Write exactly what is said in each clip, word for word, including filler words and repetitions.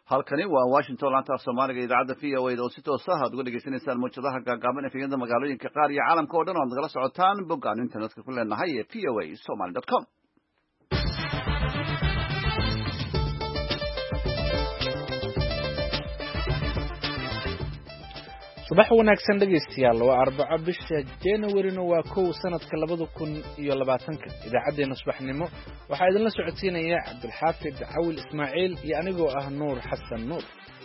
halkani waa Washington laanta Soomaaliga idaacada V O A oo si toos ah uga dhageysanaysaan muujadaha gaagaaban ee filimada magaalooyinka qaar iyo caalamka oo dhan oo nagala socotaan boggaan internetka ku leenahay ee v o a somali dot com. subax wanaagsan dhageystayaal waa arbaco bisha January waa kow sanadka labada kun iyo labaatanka idaacadeena subaxnimo waxaa idin la socodsiinaya Cabdulxaafid Cawil Ismaaciil iyo anigoo ah Nuur Xasan Nuur.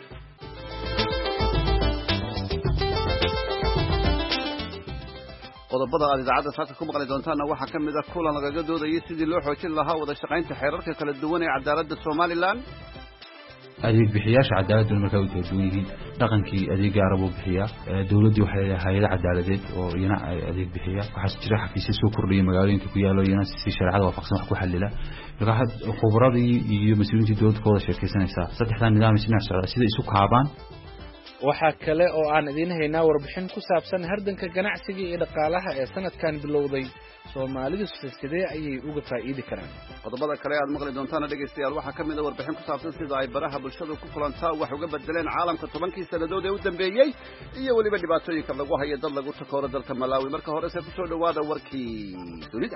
qodobada aad idaacada saaka ku maqli doontaan waxa ka mid ah kulan laga doodayay sidii loo xoojin lahaa wada shaqaynta xeerarka kala duwan ee cadaaladda Soomaaliland. adeeg bixiyaasha cadaaladda marka ay kala duwan yihiin dhaqankii adeeg gaar ah buu bixiyaa dawladdu waxay leedahay hay'ad cadaaladeed oo iyana adeeg bixiya waxaa jira xafiisyo soo kordhiyay magaalooyinka ku yaalo iyana si sharciyada waafaqsan wax ku xalila marka khubradii iyo mas'uuliyiinta dawladda kooda sheekaysanaysa saddexdan nidaam isna socda sida isu kaabaan. waxa kale oo aan idin haynaa warbixin ku saabsan hardanka ganacsiga iyo dhaqaalaha ee sanadkan bilowday Soomaalidu sidee ayay uga faa'iidi karaan. qodobada kale aad maqli doontaan dhageystayaal waxa kamid ah warbixin ku saabsan sida ay baraha bulshada ku kulantaa wax uga bedeleen caalamka tobankii sanadood ee u dambeeyay iyo waliba dhibaatooyinka lagu hayo dad lagu takooro dalka Malawi. marka hore se ku soo dhawaada warkii dunida.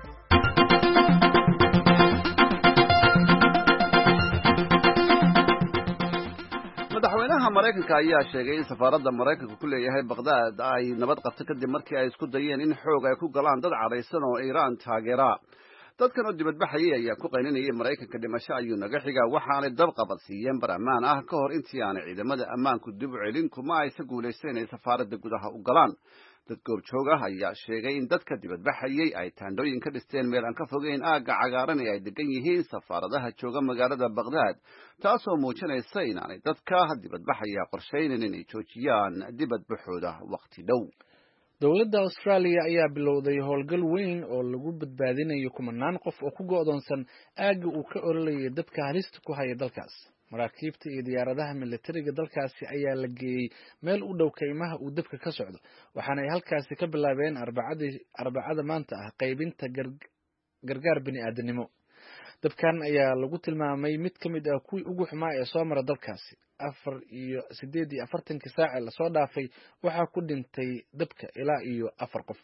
madaxweynaha Mareykanka ayaa sheegay in safaaradda Mareykanka ku leeyahay Baghdad ay nabad qabto kadib markii ay isku dayeen in xoog ay ku galaan dad cadaysan oo Iiraan taageera. dadkan oo dibadbaxayay ayaa ku qaylinayay Mareykanka dhimasho ayuu naga xigaa waxaanay dab qabadsiiyeen bar ammaan ah ka hor intii aanay ciidamada ammaanku dib u celin kuma aysan guulaysan inay safaaradda gudaha u galaan. dad goobjoog ah ayaa sheegay in dadka dibadbaxayay ay taandhooyin ka dhisteen meel aan ka fogeyn aagga cagaaran ee ay degan yihiin safaaradaha jooga magaalada Baghdad taasoo muujinaysa inaanay dadka dibadbaxaya qorsheynin inay joojiyaan dibadbaxooda waqti dhow. dowladda Australia ayaa bilowday howlgal weyn oo lagu badbaadinayo kumanaan qof oo ku go'doonsan aagga uu ka ololayay dadka halista ku haya dalkaas. maraakiibta iyo diyaaradaha militariga dalkaasi ayaa la geeyay meel u dhow kaymaha uu dabka ka socdo waxaana ay halkaasi ka bilaabeen arbacadii arbacada maanta ah qaybinta gargaar bini'aadanimo. dabkan ayaa lagu tilmaamay mid ka mid ah kuwii ugu xumaa ee soo mara dalkaasi. afar iyo sideed iyo afartankii saac la soo dhaafay waxaa ku dhintay dabka ilaa iyo afar qof.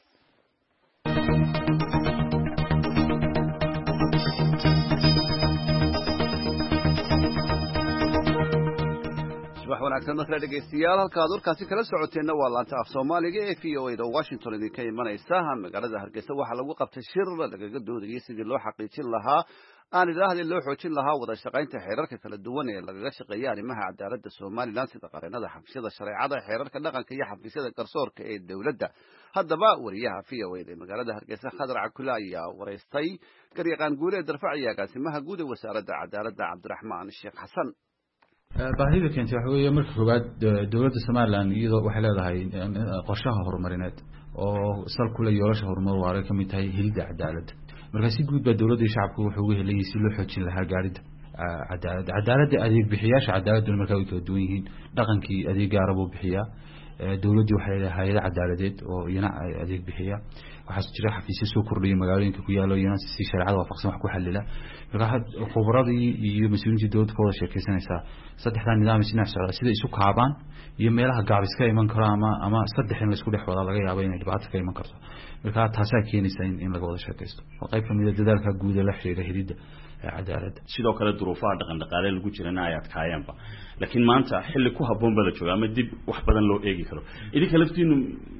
wax wanaagsan markale dhageystayaal halka aad warkaasi kala socoteena waa laanta af Soomaaliga ee V O A da Washington idinka imanaysa magaalada Hargeysa waxa lagu qabtay shir lagaga doodayay sidii loo xaqiijin lahaa aan ilaahay loo xoojin lahaa wada shaqaynta xeerarka kala duwan ee lagaga shaqeeyo arrimaha cadaaladda Soomaaliland sida qareennada xafiisyada sharciyada xeerarka dhaqanka iyo xafiisyada garsoorka ee dawladda. haddaba wariyaha V O A da magaalada Hargeysa Khadar Cakula ayaa wareystay garyaqaan guud ee darfaciga agaasimaha guud ee wasaaradda cadaaladda Cabdiraxmaan Sheekh Xasan. baahida keentay waxa weeye marka koowaad dawladda Soomaaliland iyadoo waxay leedahay qorshaha horumarineed oo sal ku leeyahay yoolsha horumar waara ka mid tahay helidda cadaalad. marka si guud ba dawladda iyo shacabku wuxuu ugu helayay si loo xoojin lahaa gaaridda cadaalad. cadaaladda adeeg bixiyaasha cadaaladda marka ay kala duwan yihiin dhaqankii adeeg gaar ah buu bixiyaa. dawladdu waxay leedahay hay'ad cadaaladeed oo iyana adeeg bixiya waxaa jira xafiisyo soo kordhiyay magaalooyinka ku yaalo iyana si sharciyada waafaqsan wax ku xalila marka khubradii iyo mas'uuliyiinta dawladda kooda sheekaysanaysa saddexdan nidaam isna socda sida isu kaabaan iyo meelaha gaabis ka iman karo ama ama saddex in la isku dhex wada laga yaabo inay dhibaato ka iman karto marka taas ay keenaysa in laga wada sheekaysto waa qayb kamid ah dadaalka guud ee la xiriira helidda cadaaladda. sidoo kale duruufaha dhaqan dhaqaale lagu jirana ay adkaayeenba laakiin maanta xilli ku habboon baa la joogaa ama dib wax badan loo eegi karo. idinka laftiinu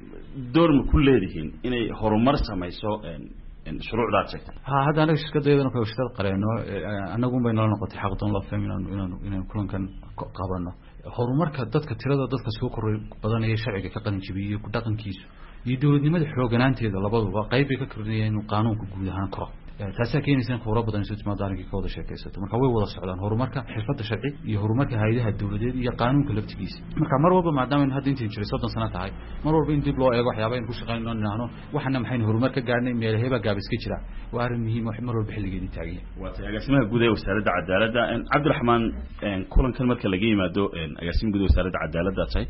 door ma ku leedihiin inay horumar samayso shuruucdaad sheegtay? ha hadda anaga shirkadayadana ka shaqada qareeno anagu bay nala noqotay xaqdoon la fahmin inaan inaan kulankan qabano horumarka dadka tirada dadka soo koray badan ee sharciga ka qalin jabiyay ku dhaqankiisu iyo dawladnimada xooganaanteeda labaduba qayb ay ka kordhiyeen inuu qaanuunka guud ahaan koro. taasoo keenaysa in khubaro badan isu timaado aniga ka wada sheekaysato marka way wada socdaan horumarka xirfadda sharci iyo horumarka hay'adaha dawladeed iyo qaanuunka laftigiisa. marka mar walba maadaama in hadda intii jiray soddon sano tahay mar walba in dib loo eego waxyaabaha in ku shaqeynayno inaano waxana maxay horumar ka gaarnay meelaheeba gaabis ka jira waa arrin muhiim ah mar walba xilligeedii taagan. waa tahay agaasimaha guud ee wasaaradda cadaaladda Cabdiraxmaan kulankan marka laga yimaado agaasimaha guud ee wasaaradda cadaaladda tahay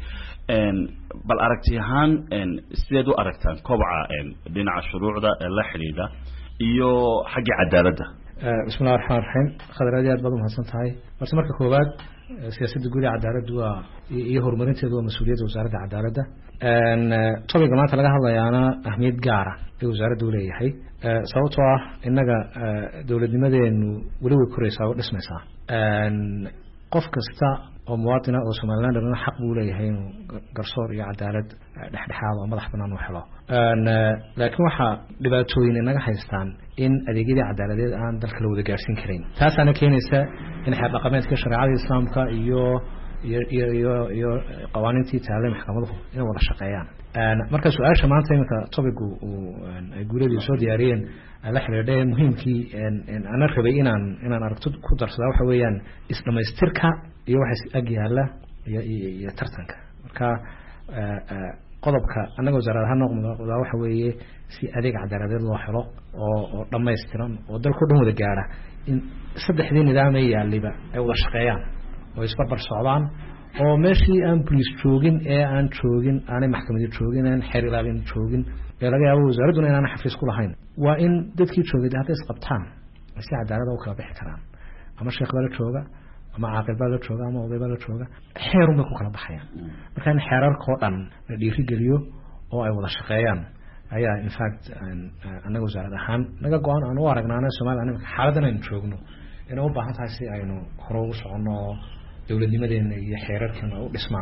bal aragti ahaan sideed u aragtaan kobaca dhinaca shuruucda la xiriira iyo xagga cadaaladda بسم الله الرحمن الرحيم خضر aad baad u mahadsan tahay marka marka koobaad siyaasadda guud ee cadaaladdu waa iyo horumarinteedu waa mas'uuliyadda wasaaradda cadaaladda een topic maanta laga hadlayaana ahmiyad gaar ah ee wasaaraddu leeyahay sababtoo ah innaga dawladnimadeenu weli way koraysaa oo dhismaysaa een qof kasta oo muwaadin ah oo Soomaaliland xaq buu leeyahay inuu garsoor iyo cadaalad dhexdhexaad oo madax bannaan u helo een laakiin waxa dhibaatooyin inaga haystaan in adeegyada cadaaladeed aan dalka la wada gaarsiin karin taasana keenaysa in xeer dhaqameedka shariicada islaamka iyo iyo iyo iyo qawaaniintii taale maxkamaduhu inay wada shaqeeyaan een marka su'aasha maanta imika topic uu ay guuleedii soo diyaariyeen la xiriirday muhiimkii in ana rabay inaan inaan aragto ku darsada waxa weeyaan isdhamaystirka iyo waxa ag yaala iyo iyo tartanka marka qodobka anaga wasaaradda noqdo waxa weeye si adeeg cadaaladeed loo helo oo dhameystiran oo dalku dhan wada gaara in saddexdii nidaam ay yaaliba ay wada shaqeeyaan oo isbarbar socdaan oo meeshii aan police joogin ee aan joogin aanay maxkamadda joogin aan xeer ilaalin joogin ee laga yaabo wasaaraddu inaan xafiis ku lahayn waa in dadkii joogay hadda isqabtaan si cadaalad oo kala bixi karaan ama sheekh baa la jooga ama caaqil baa la jooga ama oday baa la jooga xeer uma ku kala baxayaan marka in xeerarka oo dhan la dhiiri geliyo oo ay wada shaqeeyaan ayaa in fact anaga wasaaradda ahaan naga go'an aan u aragnaana Soomaaliland xaaladdan aynu joogno inuu u baahan tahay si aynu hore u socono dawladnimadeena iyo xeerarkan u dhismaan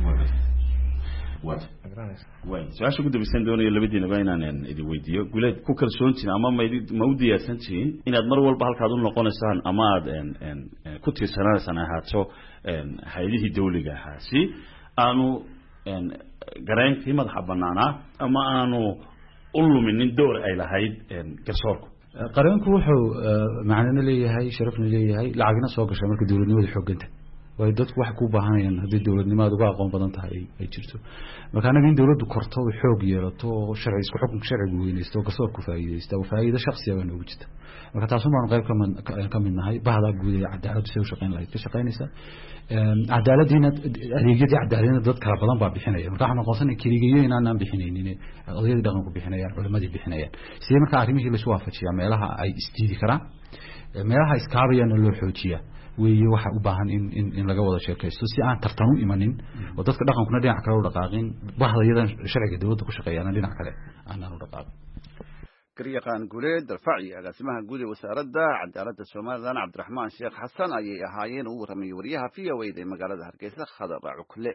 way su'aasha ugu dambaysan doonayo labadiinaba inaan idin weydiiyo guleed ku kalsoontiin ama ma u diyaarsantiin inaad mar walba halkaad u noqonaysaan ama aad ku tiirsanaysaan ahaato hay'adihii dawliga ahaa si aanu gareenkii madaxa bannaanaa ama aanu u luminin door ay lahayd garsoorku qareenku wuxuu macnana leeyahay sharafna leeyahay lacagna soo gashay marka dawladnimadu xooganta way dadku wax ku baahanayaan hadii dawladnimadu uga aqoon badan tahay ay jirto marka anaga in dawladdu korto oo xoog yeelato oo sharci isku xukun sharcigu weynaysto garsoorku faa'iideysto oo faa'iido shakhsi ah oo jirta marka taas uma qayb ka mid nahay bahda guud ee cadaalad soo shaqeyn lahayd ka shaqeynaysa cadaaladina adeegyada cadaaladina dad kala badan baa bixinaya marka waxaan qoonsanay kaligiyo inaan bixinaynin odayada dhaqanku bixinayaan culimadii bixinayaan sidee marka arrimihii la soo waafajiyaa meelaha ay isdiidi karaan meelaha iskaabayana loo xoojiyaa weeye waxa u baahan in in in laga wada sheekaysto si aan tartan u imanin oo dadka dhaqankuna dhinac kale u dhaqaaqin bahdayadan sharciga dawladda ku shaqeeyana dhinac kale aanan u dhaqaaqin garyaqaan guuleed dalfaci agaasimaha guud ee wasaaradda cadaaladda Soomaaliland Cabdiraxmaan Sheekh Xasan ayay ahaayeen uu waramay wariyaha V O A ee magaalada Hargeysa Khadar Cukle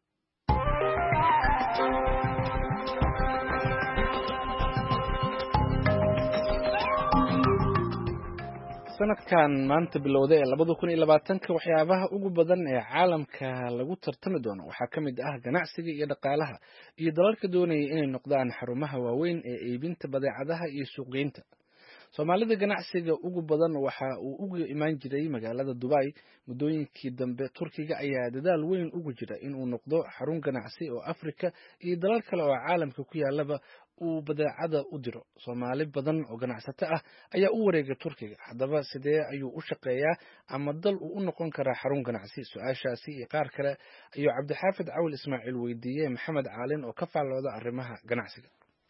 sanadkan maanta bilowday ee laba kun iyo labaatanka waxyaabaha ugu badan ee caalamka lagu tartami doono waxaa ka mid ah ganacsiga iyo dhaqaalaha iyo dalalka doonaya inay noqdaan xarumaha waaweyn ee iibinta badeecadaha iyo suuqgeynta Soomaalida ganacsiga ugu badan waxa uu ugu imaan jiray magaalada Dubai muddooyinkii dambe Turkiga ayaa dadaal weyn ugu jira in uu noqdo xarun ganacsi oo Afrika iyo dalal kale oo caalamka ku yaalaba uu badeecada u diro Soomaali badan oo ganacsato ah ayaa u wareegay Turkiga haddaba sidee ayuu u shaqeeyaa ama dal uu u noqon karaa xarun ganacsi su'aashaasi iyo qaar kale ayuu Cabdixaafid Cawl Ismaaciil weydiiyay Maxamed Caalin oo ka faallooda arrimaha ganacsiga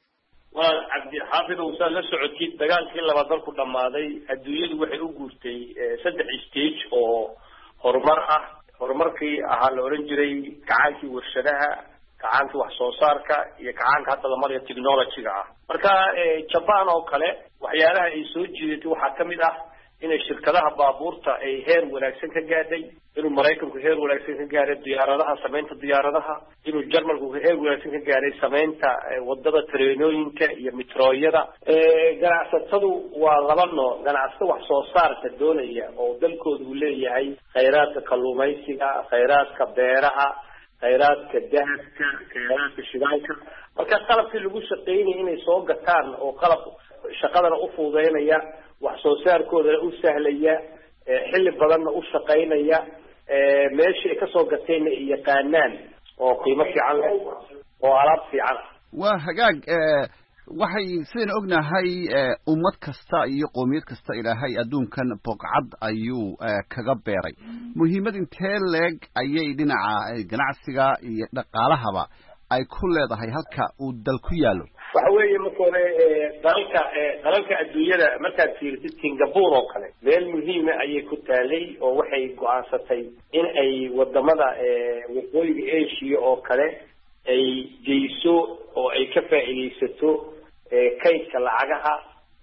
waa Cabdixaafid oo soo la socodkii dagaalkii laba dal ku dhamaaday adduunyadu waxay u guurtay saddex stage oo horumar ah horumarkii ahaa la oran jiray kacaankii warshadaha kacaanka wax soo saarka iyo kacaanka hadda la mariyo technology-ga ah marka Japan oo kale waxyaalaha ay soo jiidatay waxa kamid ah in shirkadaha baabuurta ay heer wanaagsan ka gaadhay inuu Mareykanku heer wanaagsan ka gaaray diyaaradaha sameynta diyaaradaha inuu Jarmalku heer wanaagsan ka gaaray sameynta wadada tareenooyinka iyo metrooyada ee ganacsatadu waa laba nooc ganacsato wax soo saarka doonaya oo dalkoodu uu leeyahay kheyraadka kalluumaysiga kheyraadka beeraha kheyraadka dahabka kheyraadka shidaalka marka qalabkii lagu shaqeynay inay soo gataan oo qalab shaqadana u fududeynaya wax soo saarkooda u sahlaya xilli badanna u shaqeynaya meeshii ka soo gateen ay yaqaanaan oo qiimo fiican leh oo alaab fiican waa hagaag waxay sidaan ognahay ummad kasta iyo qoomiyad kasta ilaahay adduunkan boqcad ayuu kaga beeray muhiimad intee leeg ayay dhinaca ganacsiga iyo dhaqaalahaba ay ku leedahay halka uu dal ku yaalo waxa weeye marka hore dalalka dalalka adduunyada markaad fiirisid Singapore oo kale meel muhiim ah ayay ku taalay oo waxay go'aansatay in ay wadamada waqooyiga Asia oo kale ay geyso oo ay ka faa'iideysato kaydka lacagaha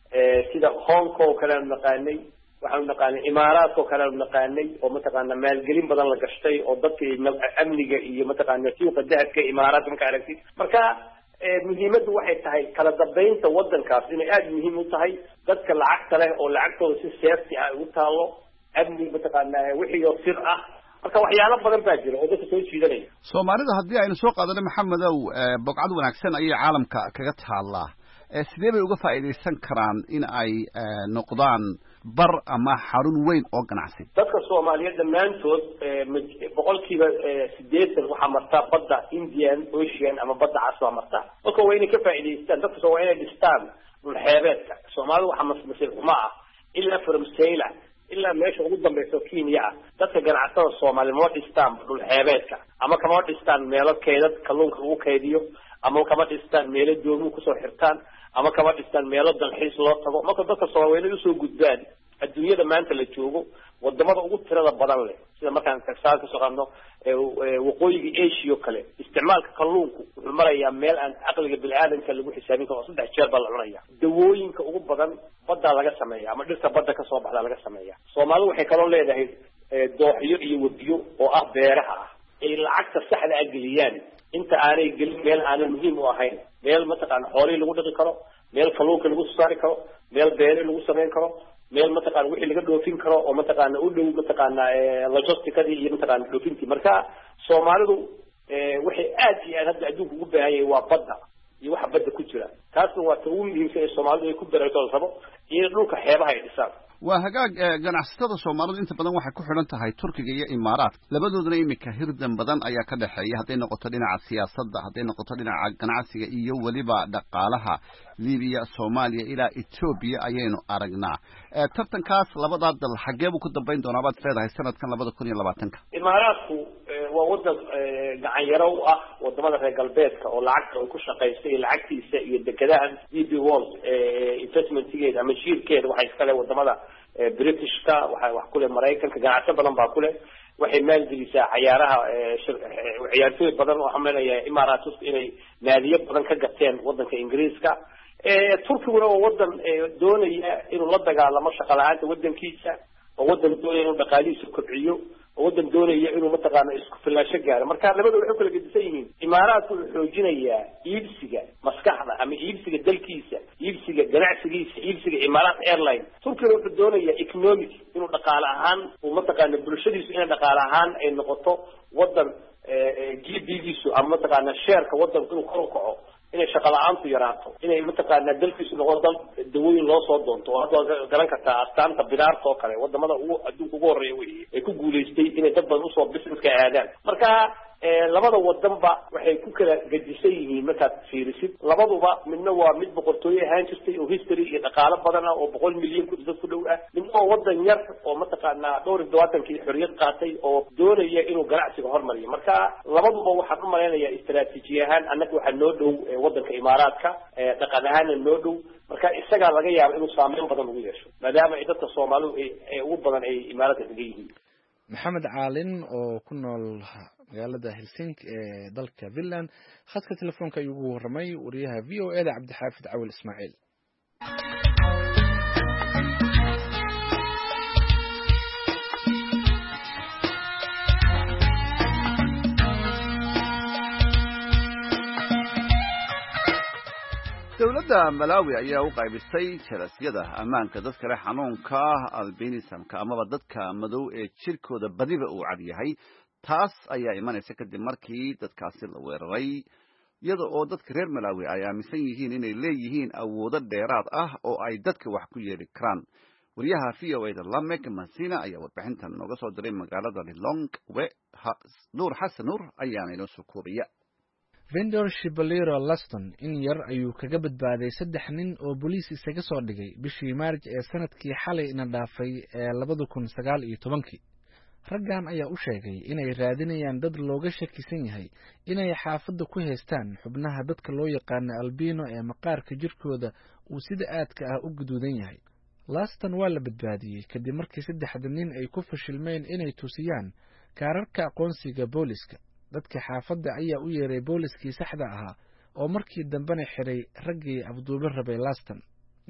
sida Hong Kong kale naqaanay waxaan naqaanay Imaaraadka kale naqaanay oo mataqaana maalgelin badan la gashtay oo dadkii amniga iyo mataqaana suuqa dahabka Imaaraadka marka aragtid marka muhiimadu waxay tahay kala dambeynta wadankaas inay aad muhiim u tahay dadka lacagta leh oo lacagtooda si safety ah u taalo amni mataqaana wixii oo sir ah marka waxyaalo badan baa jira oo dadka soo jiidanaya Soomaalida haddii aynu soo qaadano Maxamedow bogcad wanaagsan ayay caalamka kaga taalaa sidee bay uga faa'iideysan karaan in ay noqdaan bar ama xarun weyn oo ganacsi dadka Soomaaliyeed dhammaantood boqolkiiba sideetan waxa marta badda Indian Ocean ama badda Cas marta marka waa inay ka faa'iideystaan dadka soo waa inay dhistaan dhul xeebeedka Soomaalidu waxa mas'uul kuma ah illa from Seyla illa meesha ugu dambayso Kenya dadka ganacsatada Soomaaliyeed ma dhistaan dhul xeebeedka ama kama dhistaan meelo keedad kalluunka ugu kaydiyo ama kama dhistaan meelo doomo ku soo xirtaan ama kama dhistaan meelo dalxiis loo tago marka dadka Soomaaliyeed u soo gudbaan adduunyada maanta la joogo wadamada ugu tirada badan leh sida markaan Texas ka soo qaadno waqooyiga Asia kale isticmaalka kalluunku wuxuu marayaa meel aan aqliga bini'aadamka lagu xisaabin karo saddex jeer baa la cunaya dawooyinka ugu badan badda laga sameeyaa ama dhirta badda ka soo baxda laga sameeyaa Soomaalidu waxay kaloo leedahay dooxiyo iyo wadiyo oo ah beeraha ay lacagta saxda ah geliyaan inta aanay gelin meel aan muhiim u ahayn meel mataqaan xoolo lagu dhaqi karo meel kalluunka lagu saari karo meel beero lagu sameyn karo meel mataqaan wixii laga dhoofin karo oo mataqaan u dhow mataqaan logisticada iyo mataqaan dhoofintii marka Soomaalidu waxay aad iyo aad hadda adduunka ugu baahan yahay waa badda iyo waxa badda ku jira taasna waa taa ugu muhiimsan ee Soomaalidu ay ku barato rabo in dhulka xeebaha ay dhisaan waa hagaag ganacsatada Soomaalidu inta badan waxay ku xidhan tahay Turkiga iyo Imaaraadka labadooduna imika hirdan badan ayaa ka dhaxeeya haday noqoto dhinaca siyaasadda haday noqoto dhinaca ganacsiga iyo waliba dhaqaalaha Liibiya Soomaaliya ilaa Ethiopia ayaynu aragnaa tartankaas labada dal xageeb ku dambeyn doona baad feedahay sanadkan laba kun iyo labaatan-ka Imaaraadku waa wadan gacan yaro u ah wadamada reer galbeedka oo lacagta ay ku shaqeystay lacagtiisa iyo dekedaha D B World investment-geeda ama shirkeeda waxay iska leeyihiin wadamada Britishka waxa wax ku leh Mareykanka ganacsato badan baa ku leh waxay maalgelisaa ciyaaraha ciyaartooy badan oo xameelaya Imaaraadku inay naadiyo badan ka gateen wadanka Ingiriiska ee Turkiga oo wadan doonaya inuu la dagaalamo shaqo la'aanta wadankiisa oo wadan doonaya inuu dhaqaalihiisa kobciyo oo wadan doonaya inuu mataqaana isku filaasho gaaro marka labada waxay kala gedisan yihiin Imaaraadku wuxuu xoojinayaa iibsiga maskaxda ama iibsiga dalkiisa iibsiga ganacsigiisa iibsiga Imaaraat Airline Turkiga wuxuu doonayaa economic inuu dhaqaale ahaan uu mataqaana bulshadiisu inay dhaqaale ahaan ay noqoto wadan G D P-giisu ama mataqaana share-ka wadanku inuu kor u kaco inay shaqo la'aantu yaraato inay mataqaana dalkiisu noqdo dal dawooyin loo soo doonto oo hadda garan kartaa astaanta bidaarta oo kale wadamada ugu adduunka ugu horeeya weeye ay ku guuleystay inay dad badan u soo business-ka aadaan marka labada wadanba waxay ku kala gadisan yihiin markaad fiirisid labaduba midna waa mid boqortooyo ahaan jirtay oo history iyo dhaqaale badan ah oo boqol milyan ku dad ku dhow ah midna waa wadan yar oo mataqaana dhowr iyo tobankii xorriyad qaatay oo doonaya inuu ganacsiga hormariyo marka labaduba waxaan u maleynayaa istiraatiiji ahaan annaga waxa noo dhow wadanka Imaaraadka dhaqan ahaan noo dhow marka isaga laga yaabo inuu saameyn badan ugu yeesho maadaama ay dadka Soomaalidu ay ugu badan ay Imaaraadka degan yihiin Maxamed Caalin oo ku nool magaalada Helsinki ee dalka Finland khadka telefoonka ayuu ugu warramay wariyaha V O A da Cabdixaafid Cawil Ismaaciil dawladda Malawi ayaa u qaybisay jarasyada ammaanka dadka leh xanuunka albinismka amaba dadka madow ee jirkooda badiba uu cad yahay taas ayaa imanaysa kadib markii dadkaasi la weeraray iyada oo dadka reer Malawi ay aaminsan yihiin inay leeyihiin awoodo dheeraad ah oo ay dadka wax ku yeeli karaan wariyaha V O A da Lamek Masina ayaa warbixintan nooga soo diray magaalada Lilongwe Nuur Xasan Nuur ayaana inoo soo koobiya Vendor Shibaliro Laston in yar ayuu kaga badbaaday saddex nin oo booliis isaga soo dhigay bishii Maarch ee sanadkii xalay ina dhaafay ee laba kun sagaal iyo toban raggan ayaa u sheegay inay raadinayaan dad looga shakisan yahay inay xaafadda ku haystaan xubnaha dadka loo yaqaano albino ee maqaarka jirkooda uu sida aadka ah u guduudan yahay. Laston waa la badbaadiyey kadib markii saddexda nin ay ku fashilmeen inay tusiyaan kaararka aqoonsiga booliska. Dadka xaafadda ayaa u yeeray booliskii saxda ahaa oo markii dambena xiray raggii afduuban rabay Laston.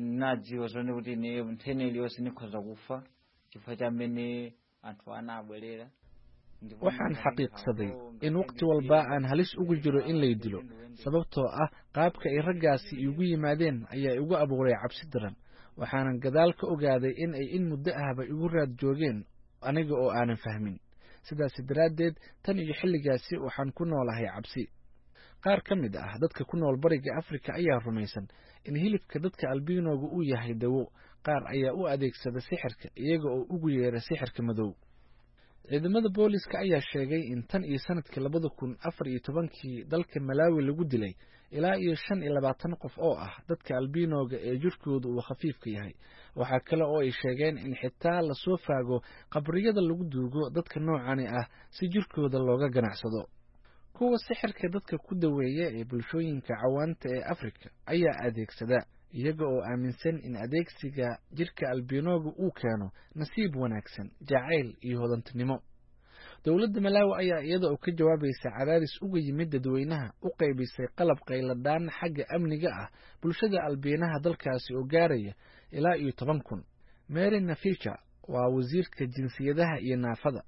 Waxaan xaqiiqsaday in waqti walba aan halis ugu jiro in lay dilo, sababtoo ah qaabka ay raggaasi iigu yimaadeen ayaa igu abuuray cabsi daran. Waxaanan gadaal ka ogaaday in ay in muddo ahba igu raad joogeen aniga oo aanan fahmin. Sidaas daraaddeed tan iyo xilligaasi waxaan ku noolahay cabsi. Qaar ka mid ah dadka ku nool bariga Afrika ayaa rumaysan in hilibka dadka albinoga uu yahay dawo. Qaar ayaa u adeegsada sixirka iyaga oo ugu yeera sixirka madow. Ciidamada booliska ayaa sheegay in tan iyo sanadkii labada kun afar iyo tobankii dalka Malawi lagu dilay ilaa iyo shan iyo labaatan qof oo ah dadka albinoga ee jirkoodu uu khafiifka yahay. Waxaa kale oo ay sheegeen in xitaa la soo faago qabriyada lagu duugo dadka noocani ah si jirkooda looga ganacsado. Kuwa sixirka dadka ku daweeya ee bulshooyinka cawaanta ee Afrika ayaa adeegsada iyaga oo aaminsan in adeegsiga jirka albinoga uu keeno nasiib wanaagsan, jacayl iyo hodantinimo. Dowladda Malawi ayaa iyada oo ka jawaabaysa cadaadis uga yimid dadweynaha u qaybisay qalab qayladaan xagga amniga ah bulshada albinaha dalkaasi oo gaaraya ilaa iyo toban kun. Mary Naficha waa wasiirka jinsiyadaha iyo naafada.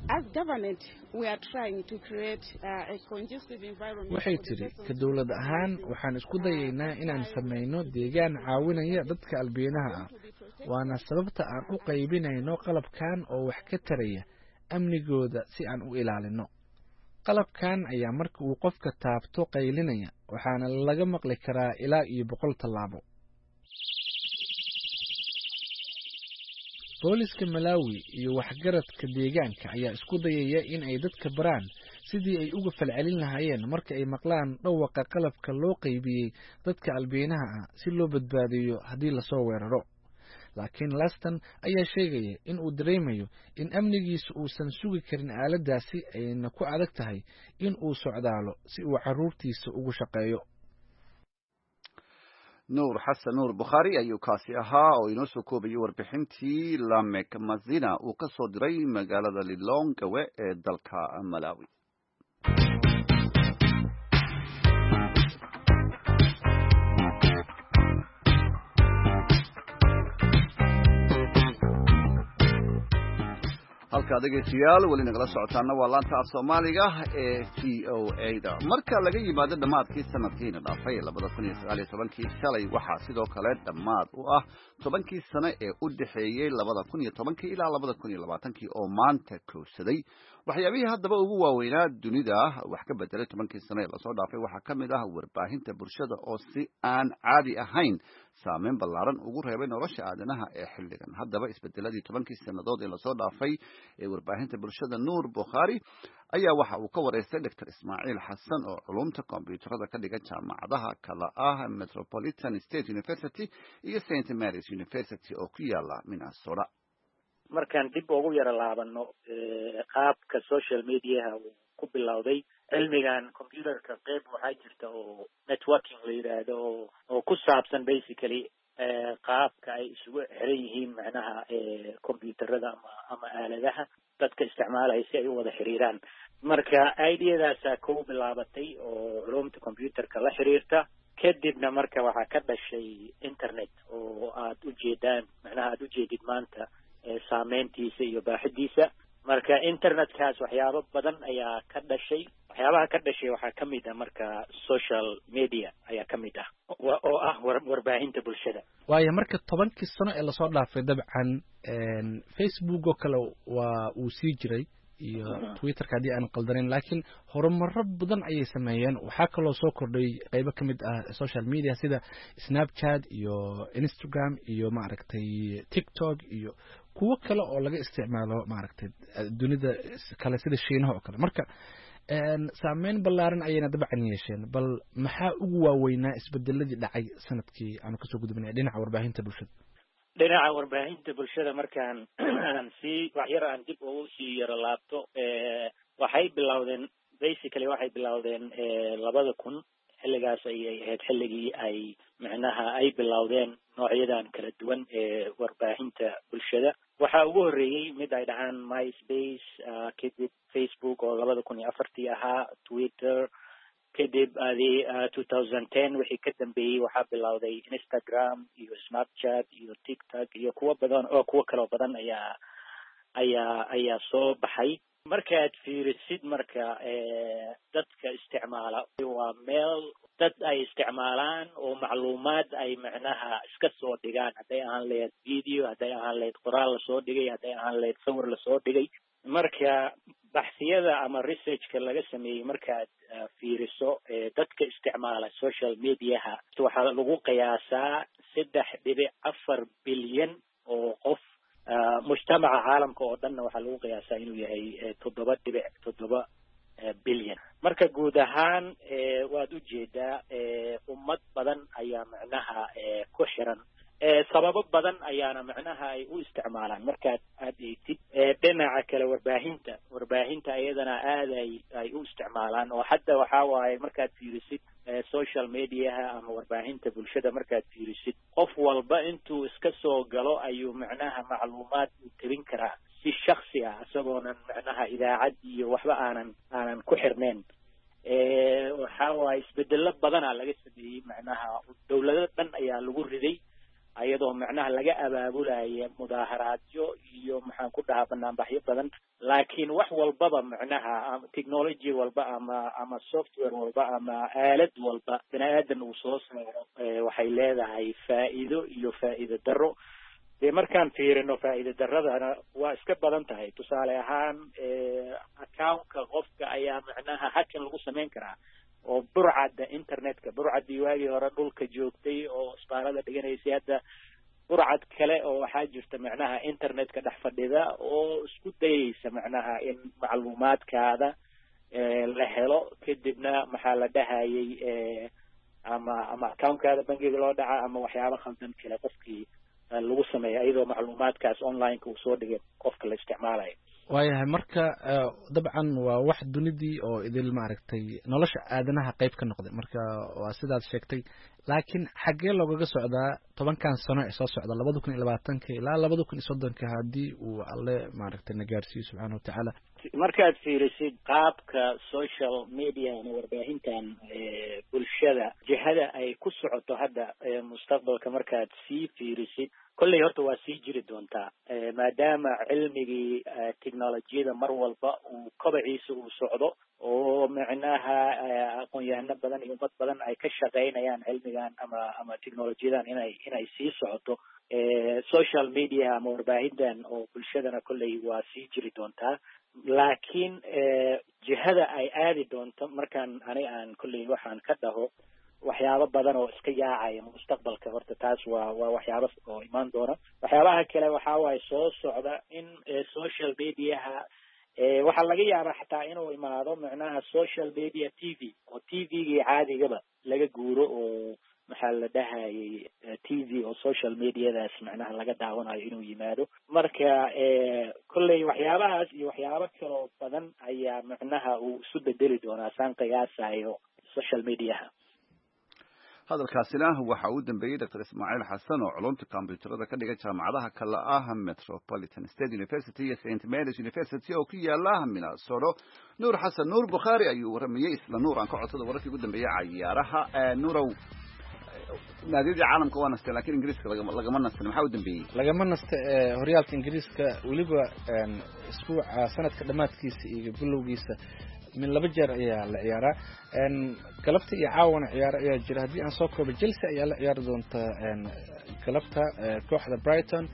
Waxay tiri ka dowlad ahaan waxaan isku dayaynaa inaan samayno deegaan caawinaya dadka albinaha ah, waana sababta aan u qaybinayno qalabkan oo wax ka taraya amnigooda si aan u ilaalino. Qalabkan ayaa marka uu qofka taabto qaylinaya, waxaana laga maqli karaa ilaa iyo boqol tallaabo. Booliska Malawi iyo waxgaradka deegaanka ayaa isku dayaya in ay dadka baraan sidii ay uga falcelin lahaayeen marka ay maqlaan dhawaqa qalabka loo qaybiyey dadka albinaha ah si loo badbaadiyo haddii lasoo weeraro. Laakiin Laston ayaa sheegaya in uu dareemayo in amnigiisa uusan sugi karin aaladaasi ayna ku adag tahay in uu socdaalo si uu carruurtiisa ugu shaqeeyo. nuur xasan nuur bukhaari ayuu kaasi ahaa oo inoo soo koobayay warbixintii Lamek Mazina uu ka soo diray magaalada Lilongwe ee dalka Malawi. halka dhageystayaal wali nagala socotaana waa laanta af Soomaaliga ee V O A da. Marka laga yimaado dhamaadkii sanadkiina dhaafay laba kun iyo sagaal iyo toban-kii shalay waxaa sidoo kale dhamaad u ah tobankii sano ee u dhaxeeyay laba kun iyo toban-kii ilaa laba kun iyo labaatan-kii oo maanta koobsaday. waxyaabihii haddaba ugu waaweynaa dunida wax ka bedelay tobankii sano ee lasoo dhaafay waxaa ka mid ah warbaahinta bulshada oo si aan caadi ahayn saameyn ballaaran ugu reebay nolosha aadanaha ee xilligan. haddaba isbedeladii tobankii sannadood ee lasoo dhaafay ee warbaahinta bulshada Nuur Bukhaari ayaa waxa uu ka wareystay Doctor Ismaaciil Xasan oo culumta kombiyuutarada ka dhiga jaamacadaha kala ah Metropolitan State University iyo Saint Mary's University oo ku yaala Minnesota. markaan dib ugu yara laabano qaabka social mediaha uu ku bilowday cilmigan computerka qayb waxaa jirta oo networking la yiraahdo oo ku saabsan basically qaabka ay isugu xiran yihiin macnaha computerada ama ama aaladaha dadka isticmaalaya si ay u wada xiriiraan. marka ideadaasa ku bilaabatay oo culumta computerka la xiriirta, kadibna marka waxaa ka dhashay internet oo aad u jeedaan macnaha aad u jeedid maanta saameyntiisa iyo baaxidiisa. marka internetkaas waxyaabo badan ayaa ka dhashay. waxyaabaha ka dhashay waxaa ka mid ah marka social media ayaa ka mid ah oo ah warbaahinta bulshada. waayo marka tobankii sano ee lasoo dhaafay dabcan Facebook oo kale waa uu sii jiray iyo Twitterka haddii aan qaldanayn, laakiin horumaro badan ayay sameeyeen. waxaa kaloo soo kordhay qaybo ka mid ah social media sida Snapchat iyo Instagram iyo maaragtay TikTok iyo kuwo kale oo laga isticmaalo maaragtay dunida kale sida Shiinaha oo kale. marka saameyn ballaaran ayayna dabcan yeesheen. bal maxaa ugu waaweynaa isbedeladii dhacay sanadkii aan ka soo gudbinay dhinaca warbaahinta bulshada? dhinaca warbaahinta bulshada markaan aan sii waxyar aan dib ugu sii yaro laabto waxay bilowdeen basically waxay bilowdeen labada kun xilligaas ayay ahayd xilligii ay macnaha ay bilowdeen noocyadan kala duwan ee warbaahinta bulshada waxaa ugu horreeyey mid ay dhacaan MySpace kadib Facebook oo labada kun iyo afartii ahaa Twitter kadib adi two thousand ten wixii ka dambeeyey waxaa bilowday Instagram iyo Snapchat iyo TikTok iyo kuwa badan oo kuwa kale badan ayaa ayaa ayaa soo baxay markaad fiirisid marka dadka isticmaala waa meel dad ay isticmaalaan oo macluumaad ay macnaha iska soo dhigaan hadday ahaan lahayd video hadday ahaan lahayd qoraal lasoo dhigay hadday ahaan lahayd sawir lasoo dhigay marka baxsiyada ama researchka laga sameeyey markaad fiiriso dadka isticmaala social mediaha waxaa lagu qiyaasaa saddex dhibic afar bilyan oo qof mujtamaca caalamka oo dhanna waxaa lagu qiyaasaa inuu yahay toddoba dhibic toddoba bilyan marka guud ahaan waad ujeedaa ummad badan ayaa macnaha ku xiran sababo badan ayaana macnaha ay u isticmaalaan markaad aad eegtid dhinaca kale warbaahinta warbaahinta iyadana aad ay ay u isticmaalaan oo hadda waxaa waaye markaad fiirisid social mediaha ama warbaahinta bulshada markaad fiirisid qof walba intuu iska soo galo ayuu macnaha macluumaad u tabin karaa si shaksi ah isagoonan macnaha idaacad iyo waxba aanan aanan ku xirnayn waxaa waaye isbedelo badanaa laga sameeyey macnaha dawlado dhan ayaa lagu riday ayadoo macnaha laga abaabulaya mudaaharaadyo iyo maxaan ku dhahaa banaanbaxyo badan laakiin wax walbaba macnaha technology walba ama ama software walba ama aalad walba bini aadan uu soo saaro waxay leedahay faa'iido iyo faa'iido darro dee markaan fiirino faa'iido darradana waa iska badan tahay tusaale ahaan accountka qofka ayaa macnaha hakan lagu samayn karaa oo burcadda internetka burcaddii waagii hore dhulka joogtay oo isbaarada dhiganaysay hadda burcad kale oo waxaa jirta macnaha internetka dhex fadhida oo isku dayaysa macnaha in macluumaadkaada la helo kadibna maxaa la dhahayay ama ama accountkaada bangiga loo dhaca ama waxyaabo khaldan kale qofkii lagu sameeya iyadoo macluumaadkaas onlineka uu soo dhigay qofka la isticmaalayo waayahay marka dabcan waa wax dunidii oo idil maaragtay nolosha aadanaha qayb ka noqday marka waa sidaad sheegtay laakiin xaggee loogaga socdaa tobankan sano ee soo socda labada kun iyo labaatanka ilaa labada kun iyo soddonka haddii uu alle maaragtay na gaarsiiyo subxaana watacaala markaad fiirisid qaabka social media ama warbaahintan bulshada jihada ay ku socoto hadda mustaqbalka markaad sii fiirisid kolley horta waa sii jiri doontaa maadaama cilmigii technolojiyada mar walba uu kobaciisa uu socdo oo macnaha aqoon-yahano badan iyo ummad badan ay ka shaqaynayaan cilmigan ama ama technolojiyadan inay inay sii socoto social media ama warbaahintan oo bulshadana kolley waa sii jiri doontaa laakiin jihada ay aadi doonto markaan ani aan kolley waxaan ka dhaho waxyaabo badan oo iska yaacaya mustaqbalka horta taas waa waa waxyaabo oo imaan doona waxyaabaha kale waxaa waaye soo socda in social mediaha waxaa laga yaabaa xataa inuu imaado macnaha social media t v oo t v-gii caadigaba laga guuro oo maxaa la dhahayay t v oo social mediadaas macnaha laga daawanayo inuu yimaado marka kolley waxyaabahaas iyo waxyaabo kaloo badan ayaa macnaha uu isu bedeli doonaa saan qiyaasayo social mediaha hadalkaasina waxa uu dambeeyey doctor ismaaciil xasan oo culumta kombiyuutarada ka dhiga jaamacadaha kale ah Metropolitan State University iyo Saint Mary's University oo ku yaala Minnesota nuur xasan nuur bukhaari ayuu waramayay isla nuur aan ka codsada wararkii ugu dambeeyay cayaaraha nuurow naadiyada caalamka waa nastay laakiin ingiriiska lagama nastin maxaa u dambeeyey lagama nasta horyaalka ingiriiska weliba isbuuca sanadka dhammaadkiisa iyo bilowgiisa min laba jeer ayaa la ciyaaraa galabta iyo caawana ciyaaro ayaa jira haddii aan soo koobo Chelsea ayaa la ciyaari doonta galabta kooxda Brighton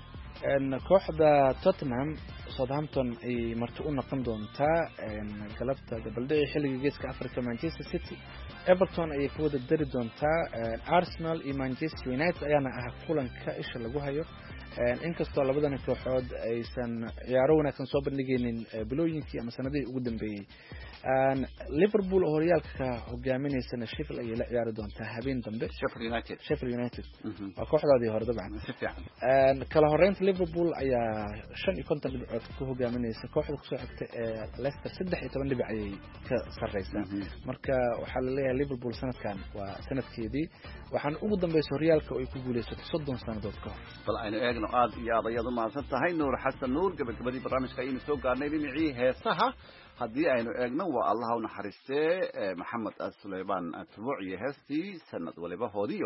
kooxda Tottenham Southampton ay marti u noqon doontaa galabta gabaldhici xilliga geeska Africa Manchester City Everton ayay ku wada dari doontaa Arsenal iyo Manchester United ayaana ah kulanka isha lagu hayo inkastoo labadan kooxood aysan ciyaaro wanaagsan soo bandhigaynin bilooyinkii ama sanadihii ugu dambeeyay liverpool oo horyaalka hogaaminaysana sheffield ayay la ciyaari doontaa habeen dambe Sheffield United sheffield united waa kooxdoodii hore dabcan si fiican kala horeynta liverpool ayaa shan iyo konton dhibcood ku hogaaminaysa kooxda kusoo xigta ee leicester saddex iyo toban dhibic ayay ka sarreysaa marka waxaa la leeyahay liverpool sanadkan waa sanadkeedii waxaan ugu dambeysay horyaalka oo ay ku guuleysatay soddon sannadood ka hor bal aynu eegno aad iyo aad ayaad u mahadsan tahay nuur xasan nuur gabagabadii barnaamijka ayaynu soo gaarnay dhinacii heesaha haddii aynu eegno waa allaha u naxariistee maxamed suleymaan tubuuc iyo heestii sanad waliba hoodiyo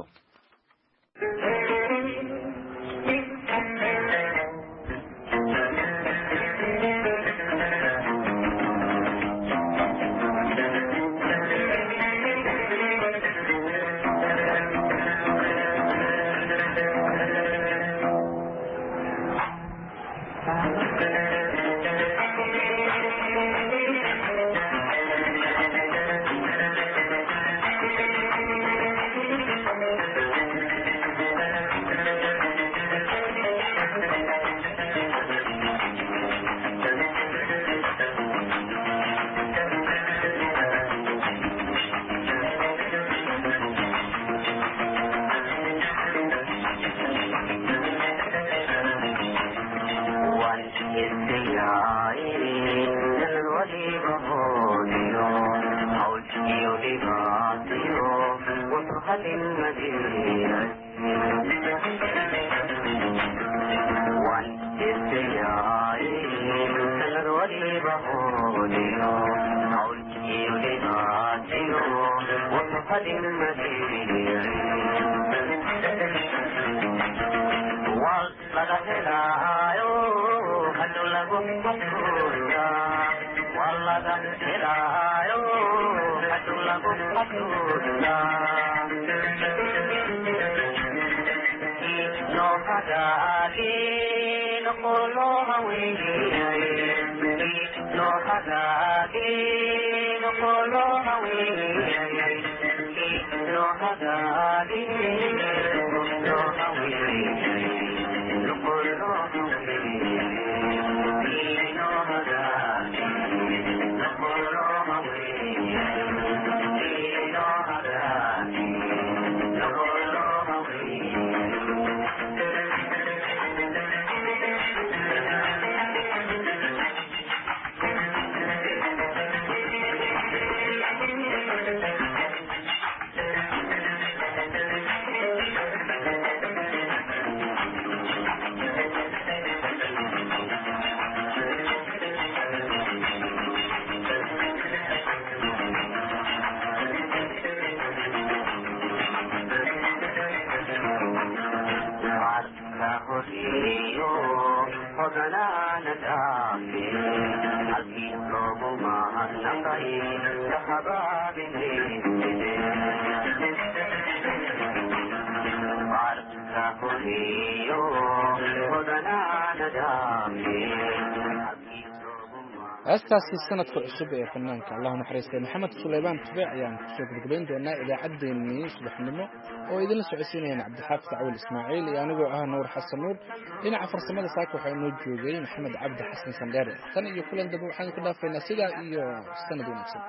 heestaasi sanadka cusub ee fanaanka allahu naxariistay maxamed suleymaan tubeec ayaan kusoo gabagabayn doonaa idaacaddeenii subaxnimo oo idinla socodsiinayaan cabdixaafid cawil ismaaciil iyo anigoo ah nuur xasan nuur dhinaca farsamada saaka waxaa inoo joogay maxamed cabdi xasan sandheere tan iyo kulan dambe waxaan ku dhaafaynaa sidaa iyo sanad wanaagsan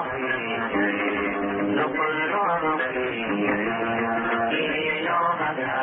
No